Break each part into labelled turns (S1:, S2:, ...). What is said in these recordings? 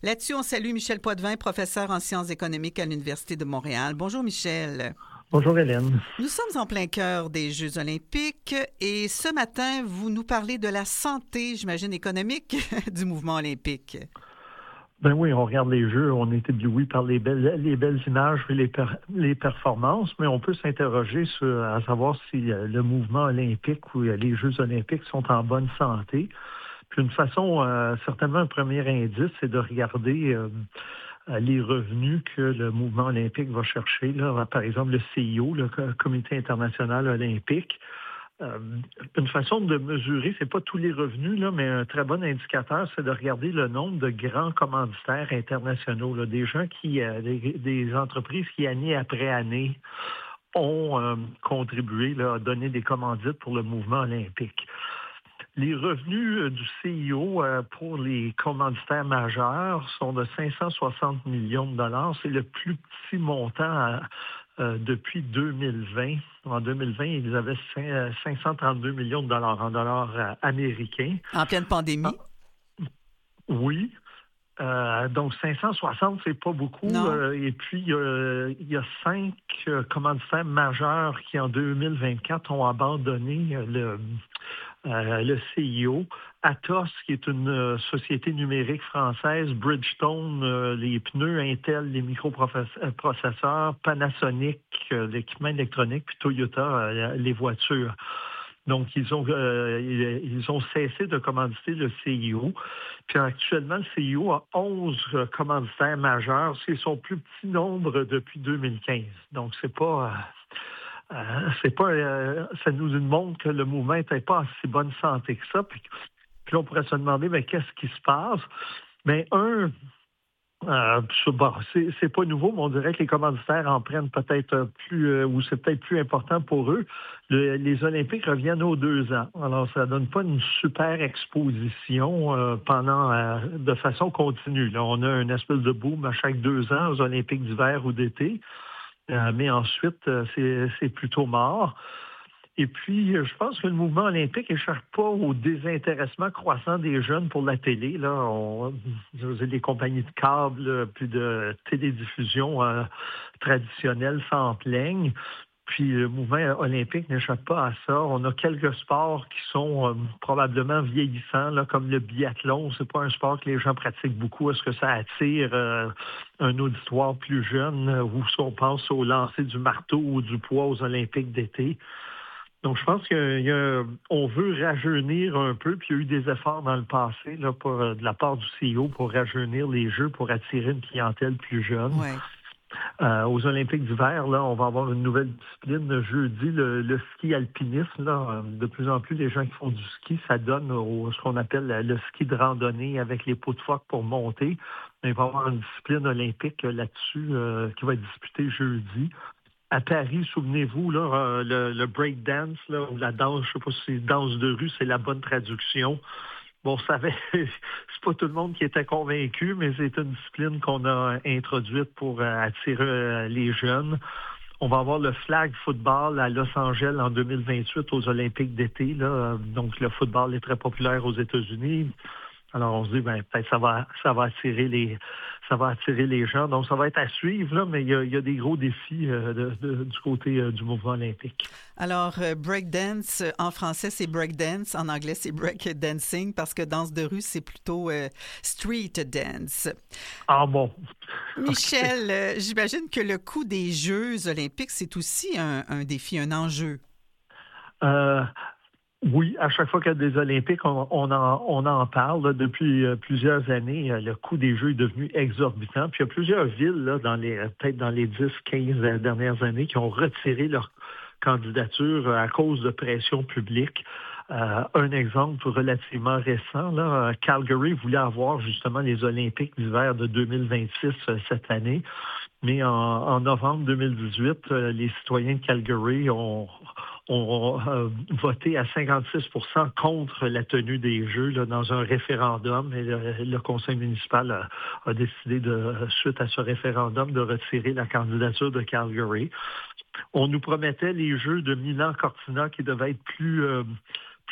S1: Là-dessus, on salue Michel Poitvin, professeur en sciences économiques à l'Université de Montréal. Bonjour Michel.
S2: Bonjour Hélène.
S1: Nous sommes en plein cœur des Jeux olympiques et ce matin, vous nous parlez de la santé, j'imagine, économique du mouvement olympique.
S2: Ben oui, on regarde les Jeux, on est ébloui par les belles images et les performances, mais on peut s'interroger à savoir si le mouvement olympique ou les Jeux olympiques sont en bonne santé. Puis une façon, certainement un premier indice, c'est de regarder les revenus que le mouvement olympique va chercher. Là, par exemple, le CIO, le Comité international olympique. Une façon de mesurer, c'est pas tous les revenus, là, mais un très bon indicateur, c'est de regarder le nombre de grands commanditaires internationaux, là, des gens des entreprises qui, année après année, ont contribué là, à donner des commandites pour le mouvement olympique. Les revenus du CIO pour les commanditaires majeurs sont de 560 millions de dollars. C'est le plus petit montant depuis 2020. En 2020, ils avaient 532 millions de dollars en dollars américains.
S1: En pleine pandémie?
S2: Oui. Donc 560, c'est pas beaucoup. Et puis, il y a 5 commanditaires majeurs qui, en 2024, ont abandonné le CIO. Atos, qui est une société numérique française, Bridgestone, les pneus, Intel, les microprocesseurs, Panasonic, l'équipement électronique, puis Toyota, les voitures. Donc, ils ont cessé de commanditer le CIO. Puis actuellement, le CIO a 11 commanditaires majeurs. C'est son plus petit nombre depuis 2015. Donc, ça nous montre que le mouvement n'était pas en si bonne santé que ça. Puis on pourrait se demander, mais qu'est-ce qui se passe? Mais c'est pas nouveau, mais on dirait que les commanditaires en prennent peut-être plus, ou c'est peut-être plus important pour eux. Les Olympiques reviennent aux 2 ans. Alors, ça donne pas une super exposition de façon continue. Là, on a une espèce de boom à chaque 2 ans aux Olympiques d'hiver ou d'été. Mais ensuite, c'est plutôt mort. Et puis, je pense que le mouvement olympique n'échappe pas au désintéressement croissant des jeunes pour la télé. Là, les compagnies de câble puis de télédiffusion traditionnelles s'en plaignent. Puis le mouvement olympique n'échappe pas à ça. On a quelques sports qui sont probablement vieillissants, là, comme le biathlon. C'est pas un sport que les gens pratiquent beaucoup. Est-ce que ça attire un auditoire plus jeune ou si on pense au lancer du marteau ou du poids aux Olympiques d'été? Donc, je pense qu'on veut rajeunir un peu, puis il y a eu des efforts dans le passé là, de la part du CIO pour rajeunir les Jeux, pour attirer une clientèle plus jeune.
S1: Ouais.
S2: Aux Olympiques d'hiver, là, on va avoir une nouvelle discipline jeudi, le ski alpinisme. Là. De plus en plus, les gens qui font du ski, ça donne ce qu'on appelle le ski de randonnée avec les pots de phoque pour monter. Mais il va y avoir une discipline olympique là-dessus qui va être disputée jeudi. À Paris, souvenez-vous, là, le break dance, là, ou la danse, je ne sais pas si danse de rue, c'est la bonne traduction. Bon, c'est pas tout le monde qui était convaincu, mais c'est une discipline qu'on a introduite pour attirer les jeunes. On va avoir le flag football à Los Angeles en 2028 aux Olympiques d'été. Là. Donc, le football est très populaire aux États-Unis. Alors, on se dit, peut-être ça va attirer les gens. Donc, ça va être à suivre, là, mais il y a des gros défis du côté du mouvement olympique.
S1: Alors, breakdance, en français, c'est breakdance. En anglais, c'est breakdancing parce que danse de rue, c'est plutôt street dance.
S2: Ah bon.
S1: Michel, j'imagine que le coût des Jeux olympiques, c'est aussi un défi, un enjeu.
S2: Oui, à chaque fois qu'il y a des Olympiques, on en parle. Là, depuis plusieurs années, le coût des Jeux est devenu exorbitant. Puis il y a plusieurs villes, là, peut-être dans les 10-15 dernières années, qui ont retiré leur candidature à cause de pression publique. Un exemple relativement récent, là, Calgary voulait avoir justement les Olympiques d'hiver de 2026 cette année. Mais en novembre 2018, les citoyens de Calgary ont voté à 56% contre la tenue des Jeux là, dans un référendum. Et le conseil municipal a décidé, suite à ce référendum, de retirer la candidature de Calgary. On nous promettait les Jeux de Milan-Cortina qui devaient être plus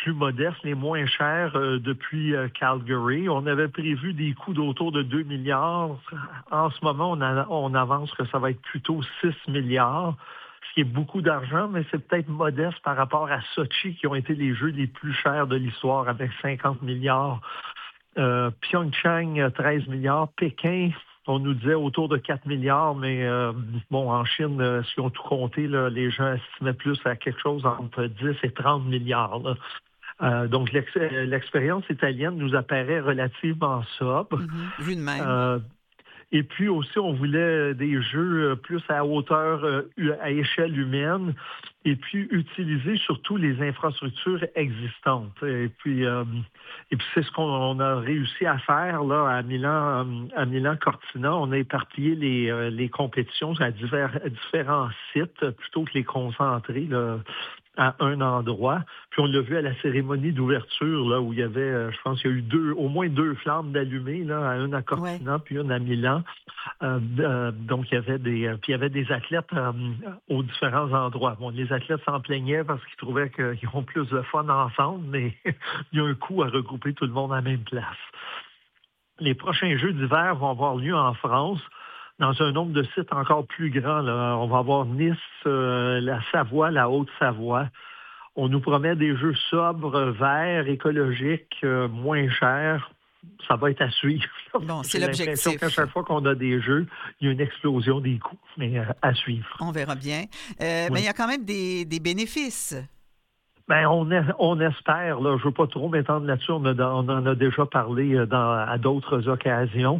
S2: plus modestes, les moins chers depuis Calgary. On avait prévu des coûts d'autour de 2 milliards. En ce moment, on avance que ça va être plutôt 6 milliards, ce qui est beaucoup d'argent, mais c'est peut-être modeste par rapport à Sochi, qui ont été les jeux les plus chers de l'histoire, avec 50 milliards. Pyeongchang, 13 milliards. Pékin, on nous disait autour de 4 milliards, mais en Chine, si on tout compté, là, les gens estimaient plus à quelque chose entre 10 et 30 milliards. Donc, l'expérience italienne nous apparaît relativement sobre.
S1: Vu de même.
S2: Et puis aussi, on voulait des jeux plus à hauteur, à échelle humaine, et puis utiliser surtout les infrastructures existantes. Et puis c'est ce qu'on a réussi à faire là à Milan Cortina. On a éparpillé les compétitions à différents sites plutôt que les concentrer là, à un endroit. Puis on l'a vu à la cérémonie d'ouverture, là, où il y avait, je pense qu'il y a eu au moins 2 flammes d'allumées, là, une à Cortina, puis une à Milan. Donc, il y avait des athlètes aux différents endroits. Bon, les athlètes s'en plaignaient parce qu'ils trouvaient qu'ils ont plus de fun ensemble, mais il y a un coût à regrouper tout le monde à la même place. Les prochains Jeux d'hiver vont avoir lieu en France, dans un nombre de sites encore plus grand. Là. On va avoir Nice, la Savoie, la Haute-Savoie. On nous promet des jeux sobres, verts, écologiques, moins chers. Ça va être à suivre.
S1: Bon, c'est
S2: J'ai
S1: l'objectif.
S2: l'impression qu'à chaque fois qu'on a des jeux, il y a une explosion des coûts, mais à suivre.
S1: On verra bien. Mais il y a quand même des bénéfices.
S2: Ben, on espère. Là, je ne veux pas trop m'étendre là-dessus. On en a déjà parlé à d'autres occasions.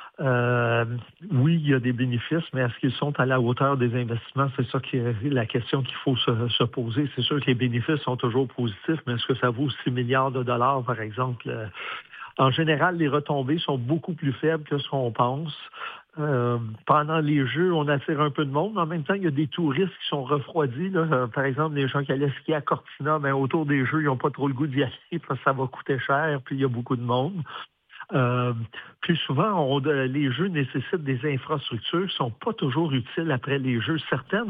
S2: Oui, il y a des bénéfices, mais est-ce qu'ils sont à la hauteur des investissements? C'est ça qui est la question qu'il faut se poser. C'est sûr que les bénéfices sont toujours positifs, mais est-ce que ça vaut 6 milliards de dollars, par exemple? En général, les retombées sont beaucoup plus faibles que ce qu'on pense. Pendant les Jeux, on attire un peu de monde. En même temps, il y a des touristes qui sont refroidis. Là. Par exemple, les gens qui allaient skier à Cortina, autour des Jeux, ils n'ont pas trop le goût d'y aller parce que ça va coûter cher, puis il y a beaucoup de monde. Plus souvent, les Jeux nécessitent des infrastructures qui ne sont pas toujours utiles après les Jeux. Certaines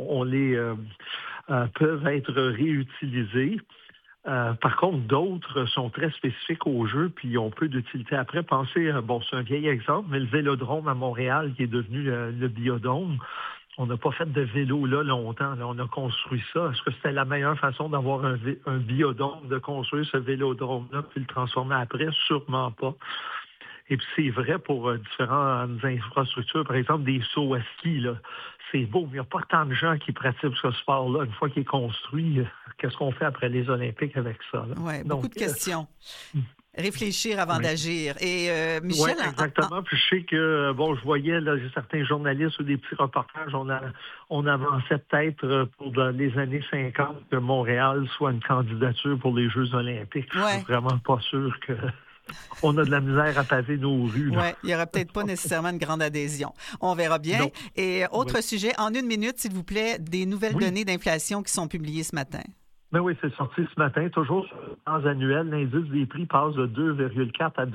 S2: peuvent être réutilisées. Par contre, d'autres sont très spécifiques aux Jeux, puis ont peu d'utilité après. Pensez, c'est un vieil exemple, mais le Vélodrome à Montréal qui est devenu le Biodôme. On n'a pas fait de vélo là longtemps. Là, on a construit ça. Est-ce que c'était la meilleure façon d'avoir un biodôme, de construire ce vélodrome-là, puis le transformer après? Sûrement pas. Et puis c'est vrai pour différentes infrastructures. Par exemple, des sauts à ski, là. C'est beau, mais il n'y a pas tant de gens qui pratiquent ce sport-là. Une fois qu'il est construit, qu'est-ce qu'on fait après les Olympiques avec ça?
S1: Oui, beaucoup de questions. Réfléchir avant d'agir. Et Michel...
S2: Oui, exactement. Puis je sais que, je voyais là, certains journalistes ou des petits reportages, on avançait peut-être pour les années 50 que Montréal soit une candidature pour les Jeux olympiques. Je suis vraiment pas sûr que... On a de la misère à paver nos rues.
S1: Oui, il n'y aura peut-être pas nécessairement une grande adhésion. On verra bien. Non. Et autre sujet, en 1 minute, s'il vous plaît, des nouvelles données d'inflation qui sont publiées ce matin.
S2: Ben oui, c'est sorti ce matin. Toujours sur le temps annuel, l'indice des prix passe de 2,4 à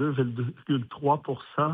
S2: 2,3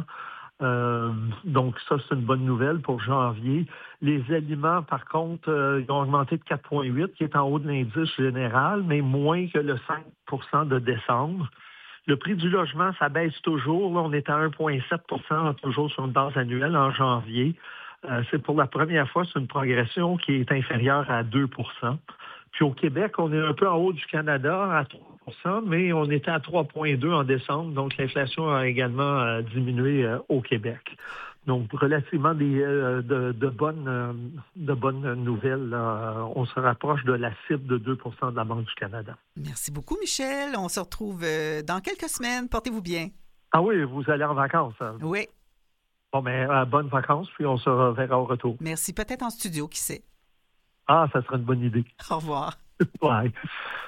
S2: donc ça, c'est une bonne nouvelle pour janvier. Les aliments, par contre, ils ont augmenté de 4,8, qui est en haut de l'indice général, mais moins que le 5 de décembre. Le prix du logement, ça baisse toujours. Là, on est à 1,7 toujours sur une base annuelle en janvier. C'est pour la première fois, c'est une progression qui est inférieure à 2 Puis au Québec, on est un peu en haut du Canada à 3 mais on était à 3,2 en décembre. Donc, l'inflation a également diminué au Québec. Donc, relativement de bonnes nouvelles. On se rapproche de la cible de 2 de la Banque du Canada.
S1: Merci beaucoup, Michel. On se retrouve dans quelques semaines. Portez-vous bien.
S2: Ah oui, vous allez en vacances. Hein?
S1: Oui.
S2: Bon, bonnes vacances, puis on se reverra au retour.
S1: Merci. Peut-être en studio, qui sait.
S2: Ah, ça serait une bonne idée.
S1: Au revoir.
S2: Bye.